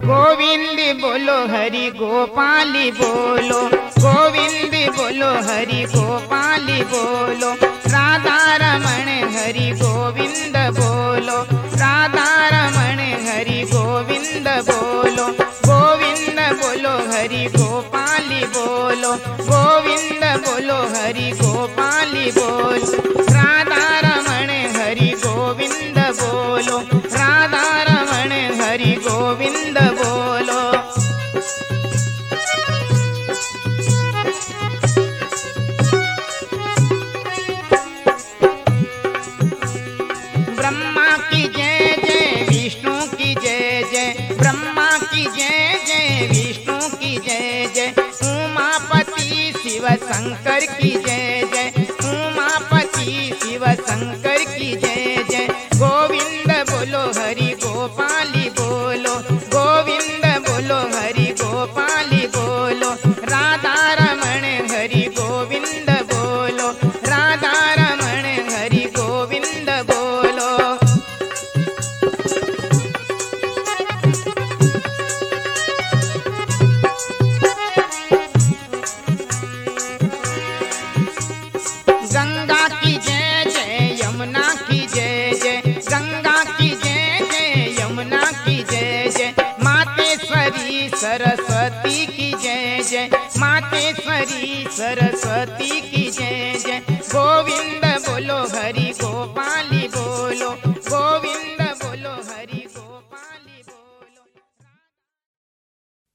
गोविंद बोलो हरि गोपाली बोलो, गोविंद बोलो हरि गोपाली बोलो, राधा रमण हरि गोविंद बोलो, राधा रमण हरि गोविंद बोलो, गोविंद बोलो हरि गोपाली बोलो, गोविंद बोलो हरि गोपाली बोलो, राधा रमण हरि गोविंद बोलो, राधा रमण हरि गोविंद बोलो। ब्रह्मा की जय जय, विष्णु की जय जय, ब्रह्मा की जय जय, विष्णु की जय जय, उमापति शिव शंकर की जय जय, उमापति शिव शंकर की जय जय, गोविंद बोलो हरि गोपाली बोलो, गोविंद बोलो हरि गोपाली बोलो, राधा रमण हरि गोविंद बोलो, राधा रमण हरि गोविंद बोलो। गंगा की जय जय, यमुना की जय जय, गंगा की जय जय, यमुना की जय जय, मातेश्वरी सरस्वती की जय जय, मातेश्वरी सरस्वती की जय जय,